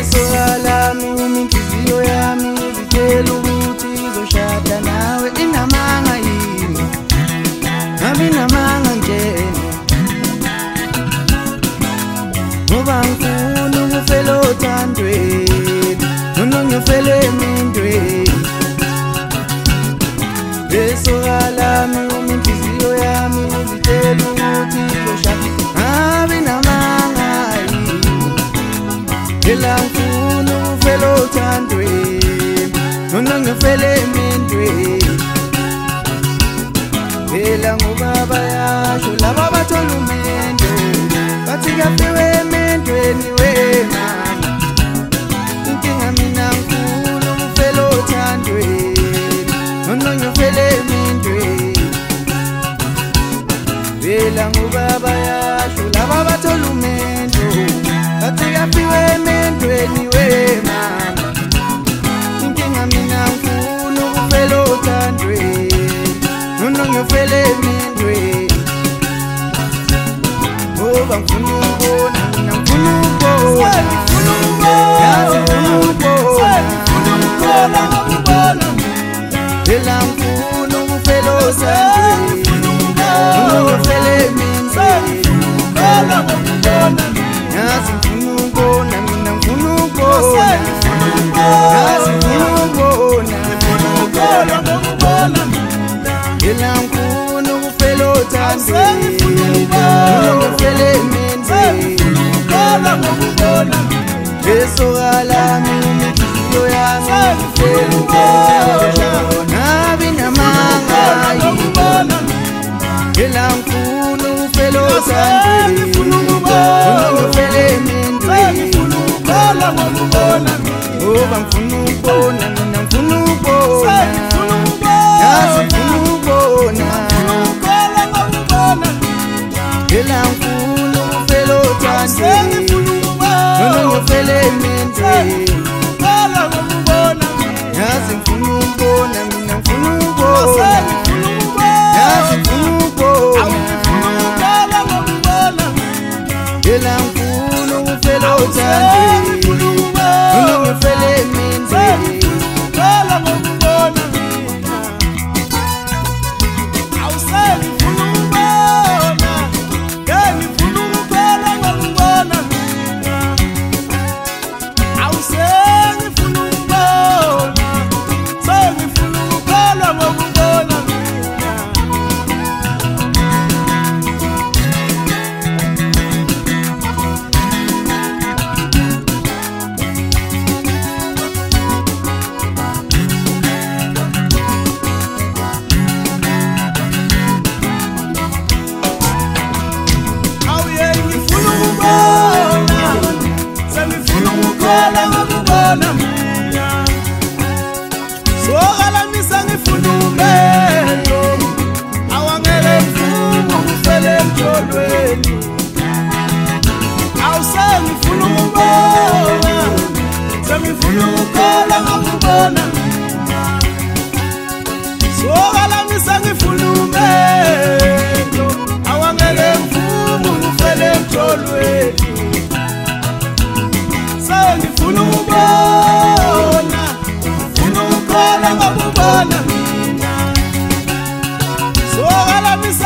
Esokalami inhliziyo yami izitshela ukuthi izoshada nawe inamanga yini nami namanga njena ngoba ngifuna ukufela othandweni noma ngifele emendweni esokalami inhliziyo yami izitshela ukuthi izoshada nami namanga yini phela ngifuna ukufela othandweni noma ngifele emendweni phela ngoba bayasho laba bathola umendo bathi kafiwe emendweni wena inkinga mina ngifuna ukufela othandweni noma ngifele emendweni phela ngoba bayasho laba bathola umendo bathi kafiwe emendweni wena inkinga mina ngifuna ukufela othandweni noma ngifele emendweni ngoba ngifuna ukubona mina ngifuna ukubona yazi ngifuna ukubona phela ngifuna ukufela othandweni noma ngifele emendweni yazi ngifuna ukubona mina ngifuna ukubona yazi ngifuna ukubona phela ngifuna ukufela othandweni noma ngifele emendweni esokalami inhliziyo yami nabi namanga phela ngifuna ukufela othandweni noma ngifele emendweni ngoba ngifuna ukubona mina ngifuna ukubona yazi ngifuna ukubona phela ngifuna ukufela othandweni noma ngifele emendweni yazi ngifuna ukubona mina ngifuna ukubona yazi ngifuna ukubona phela ngifuna ukufela othandweni noma ngifele emendweni sokalamisa ngifuna umendo awangele mfumo ngifele emjolweni awusengifuna ukubona sengifuna ukukhala ngokubona sokalamisa ngifuna umendo awangele mfumo ngifele emjolweni sengifuna ukubona ngokubona mina sokalamisa